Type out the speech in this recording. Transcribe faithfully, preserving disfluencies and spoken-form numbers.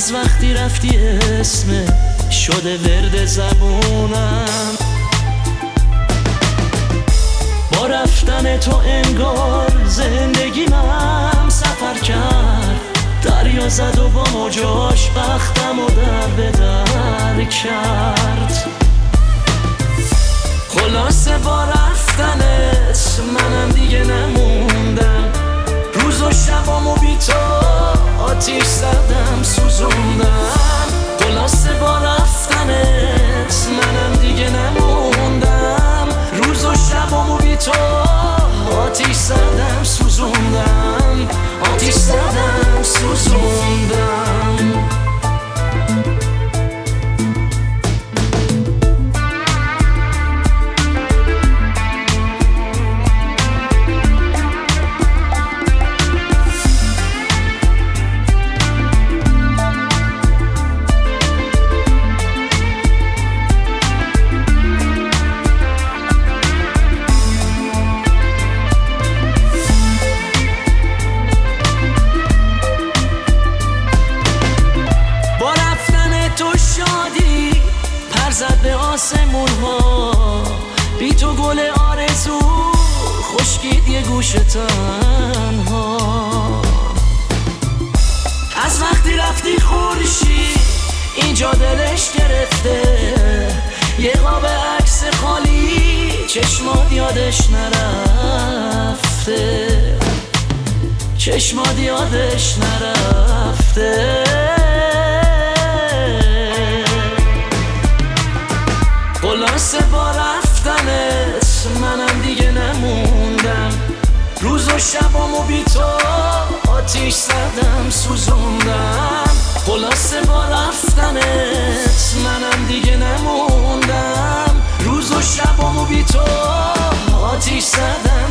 از وقتی رفتی اسم شده ورد زبونم. با رفتن تو انگار زندگیمم سفر کرد، دریا زد و با موجاش بختم و در به در کرد. خلاصه با رفتنت منم دیگه نموندم، روز و شبامو بی تو آتیش زدم سوزوندم. خلاصه با رفتنت منم دیگه نموندم، روز و شبامو بی تو آتیش زدم سوزوندم، آتیش زدم سوزوندم. زد به آسمون ها بی تو گل آرزو خشکید یه گوش تنها. از وقتی رفتی خورشید اینجا دلش گرفته، یه قاب عکس خالی چشمات یادش نرفته، چشمات یادش نرفته. خلاصه با رفتنت منم دیگه نموندم، روز و شبامو بی تو آتیش زدم سوزوندم. خلاصه با رفتنت منم دیگه نموندم، روز و شبامو بی تو آتیش زدم